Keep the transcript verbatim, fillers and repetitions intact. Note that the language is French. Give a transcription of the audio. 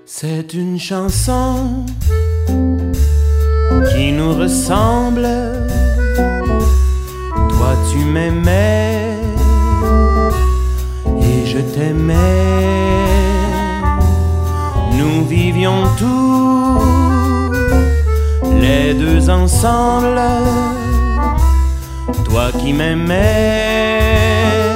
C'est une chanson qui nous ressemble. Toi tu m'aimais et je t'aimais. Nous vivions tous les deux ensemble. Toi qui m'aimais